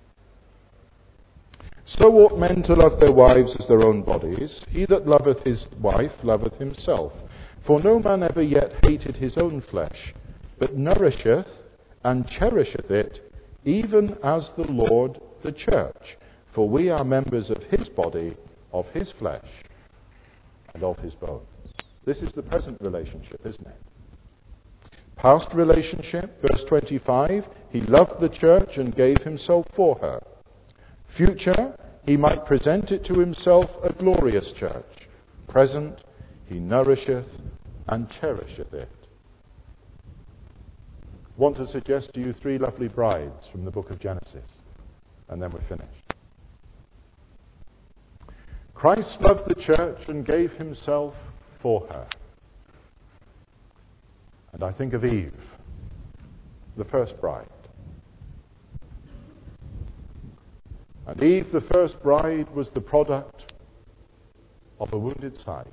So ought men to love their wives as their own bodies. He that loveth his wife loveth himself. For no man ever yet hated his own flesh, but nourisheth and cherisheth it, even as the Lord the church. For we are members of his body, of his flesh, and of his bones. This is the present relationship, isn't it? Past relationship, verse twenty-five, he loved the church and gave himself for her. Future, he might present it to himself a glorious church. Present, he nourisheth and cherisheth it. I want to suggest to you three lovely brides from the book of Genesis, and then we're finished. Christ loved the church and gave himself for her. And I think of Eve, the first bride. And Eve, the first bride, was the product of a wounded side.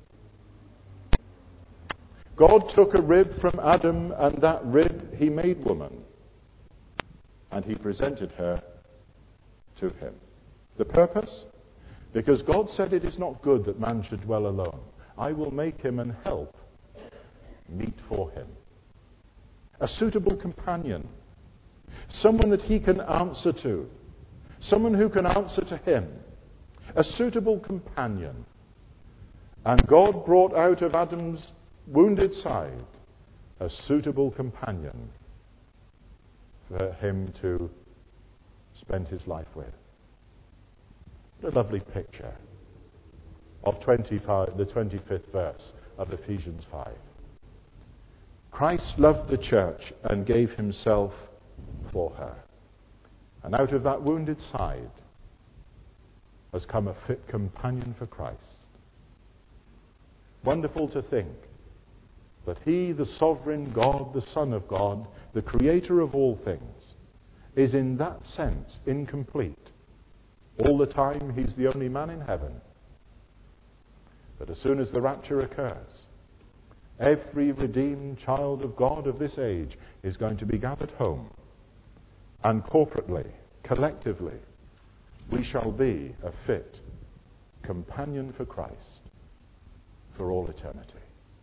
God took a rib from Adam, and that rib he made woman. And he presented her to him. The purpose? Because God said it is not good that man should dwell alone. I will make him an help meet for him. A suitable companion. Someone that he can answer to. Someone who can answer to him. A suitable companion. And God brought out of Adam's wounded side a suitable companion for him to spend his life with. What a lovely picture of twenty-five, the twenty-fifth verse of Ephesians five. Christ loved the church and gave himself for her. And out of that wounded side has come a fit companion for Christ. Wonderful to think that he, the sovereign God, the Son of God, the creator of all things, is in that sense incomplete. All the time he's the only man in heaven. But as soon as the rapture occurs, every redeemed child of God of this age is going to be gathered home. And corporately, collectively, we shall be a fit companion for Christ for all eternity.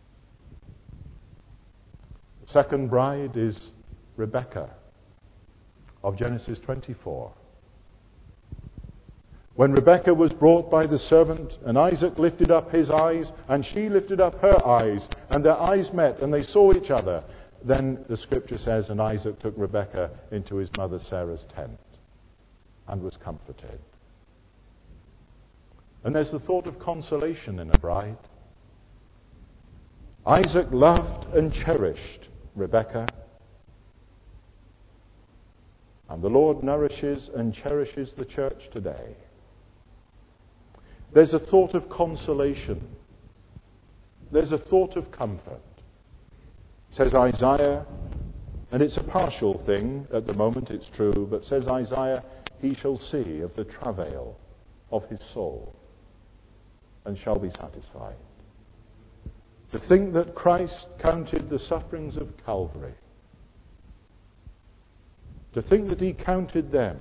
The second bride is Rebekah of Genesis twenty-four. When Rebekah was brought by the servant, and Isaac lifted up his eyes, and she lifted up her eyes, and their eyes met, and they saw each other, then the scripture says, and Isaac took Rebekah into his mother Sarah's tent, and was comforted. And there's the thought of consolation in a bride. Isaac loved and cherished Rebekah, and the Lord nourishes and cherishes the church today. There's a thought of consolation. There's a thought of comfort. Says Isaiah, and it's a partial thing at the moment, it's true, but says Isaiah, he shall see of the travail of his soul and shall be satisfied. To think that Christ counted the sufferings of Calvary, to think that he counted them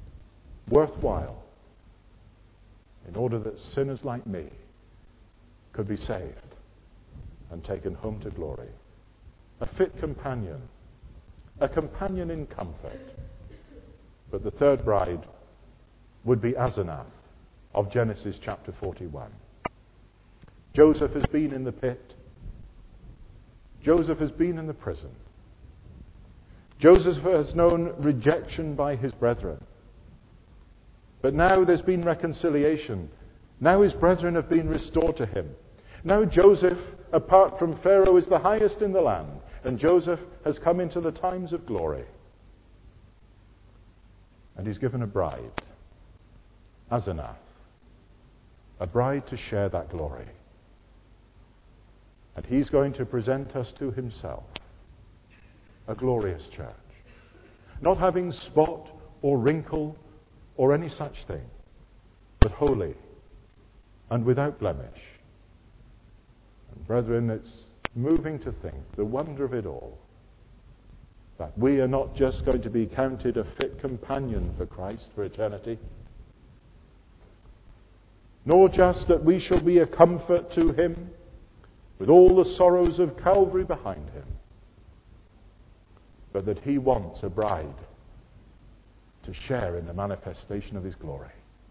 worthwhile in order that sinners like me could be saved and taken home to glory. A fit companion, a companion in comfort. But the third bride would be Asenath of Genesis chapter forty-one. Joseph has been in the pit. Joseph has been in the prison. Joseph has known rejection by his brethren. But now there's been reconciliation. Now his brethren have been restored to him. Now Joseph, apart from Pharaoh, is the highest in the land. And Joseph has come into the times of glory. And he's given a bride, Asenath, a bride to share that glory. And he's going to present us to himself, a glorious church, not having spot or wrinkle or any such thing, but holy and without blemish. And brethren, it's moving to think the wonder of it all, that we are not just going to be counted a fit companion for Christ for eternity, nor just that we shall be a comfort to him with all the sorrows of Calvary behind him, but that he wants a bride to share in the manifestation of his glory.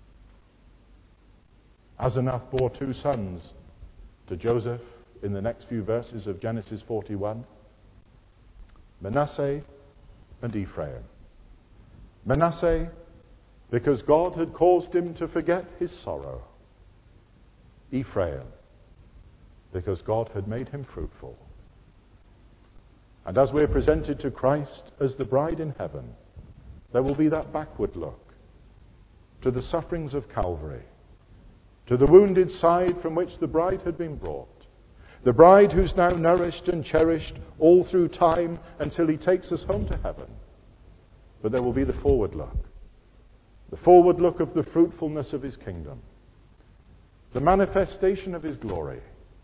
Asenath bore two sons to Joseph in the next few verses of Genesis forty-one, Manasseh and Ephraim. Manasseh, because God had caused him to forget his sorrow. Ephraim, because God had made him fruitful. And as we're presented to Christ as the bride in heaven, there will be that backward look to the sufferings of Calvary, to the wounded side from which the bride had been brought. The bride who's now nourished and cherished all through time until he takes us home to heaven. But there will be the forward look. The forward look of the fruitfulness of his kingdom. The manifestation of his glory.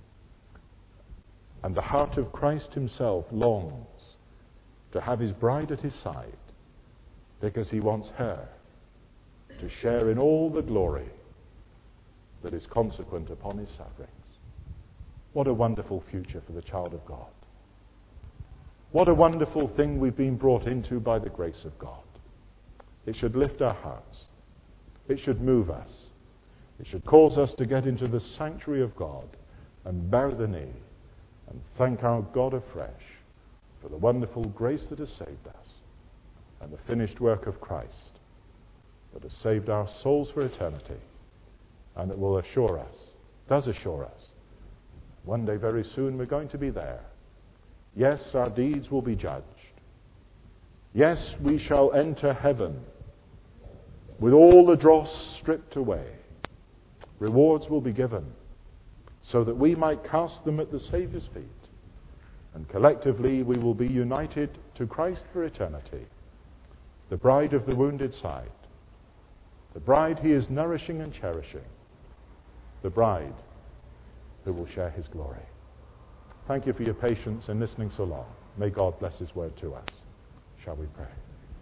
And the heart of Christ himself longs to have his bride at his side, because he wants her to share in all the glory that is consequent upon his sufferings. What a wonderful future for the child of God. What a wonderful thing we've been brought into by the grace of God. It should lift our hearts. It should move us. It should cause us to get into the sanctuary of God and bow the knee and thank our God afresh for the wonderful grace that has saved us and the finished work of Christ that has saved our souls for eternity and that will assure us, does assure us, one day very soon we're going to be there. Yes, our deeds will be judged. Yes, we shall enter heaven with all the dross stripped away. Rewards will be given so that we might cast them at the Saviour's feet. And collectively we will be united to Christ for eternity, the bride of the wounded side, the bride he is nourishing and cherishing, the bride who will share his glory. Thank you for your patience in listening so long. May God bless his word to us. Shall we pray?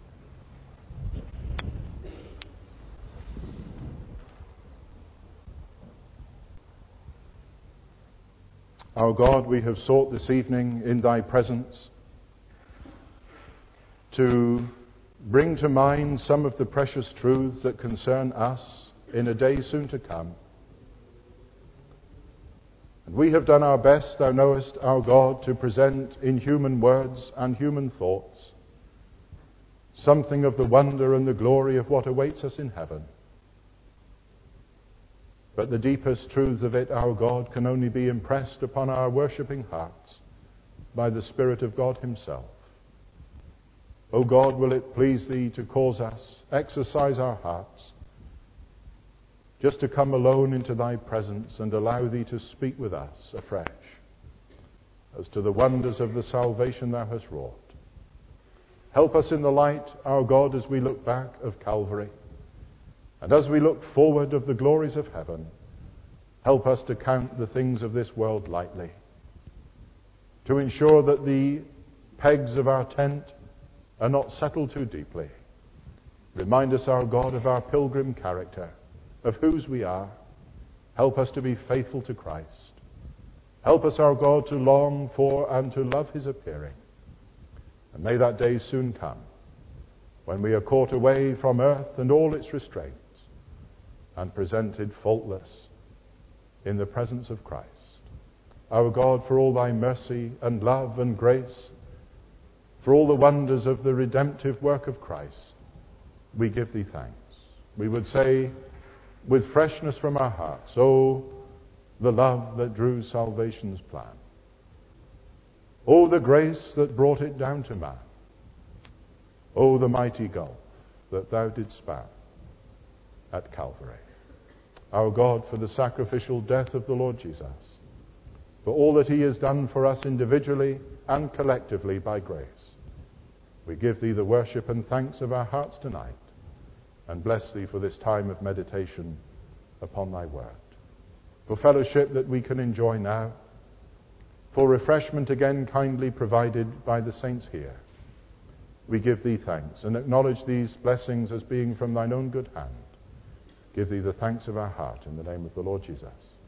Our God, we have sought this evening in thy presence to bring to mind some of the precious truths that concern us in a day soon to come. And we have done our best, thou knowest, our God, to present in human words and human thoughts something of the wonder and the glory of what awaits us in heaven. But the deepest truths of it, our God, can only be impressed upon our worshipping hearts by the Spirit of God himself. O God, will it please thee to cause us, exercise our hearts, just to come alone into thy presence and allow thee to speak with us afresh as to the wonders of the salvation thou hast wrought. Help us in the light, our God, as we look back of Calvary, and as we look forward of the glories of heaven. Help us to count the things of this world lightly, to ensure that the pegs of our tent are not settled too deeply. Remind us, our God, of our pilgrim character, of whose we are. Help us to be faithful to Christ. Help us, our God, to long for and to love his appearing. And may that day soon come when we are caught away from earth and all its restraints and presented faultless in the presence of Christ. Our God, for all thy mercy and love and grace, for all the wonders of the redemptive work of Christ, we give thee thanks. We would say with freshness from our hearts, oh, the love that drew salvation's plan. Oh, the grace that brought it down to man. Oh, the mighty gulf that thou didst span at Calvary. Our God, for the sacrificial death of the Lord Jesus, for all that he has done for us individually and collectively by grace, we give thee the worship and thanks of our hearts tonight, and bless thee for this time of meditation upon thy word. For fellowship that we can enjoy now, for refreshment again kindly provided by the saints here, we give thee thanks and acknowledge these blessings as being from thine own good hand. Give thee the thanks of our heart in the name of the Lord Jesus.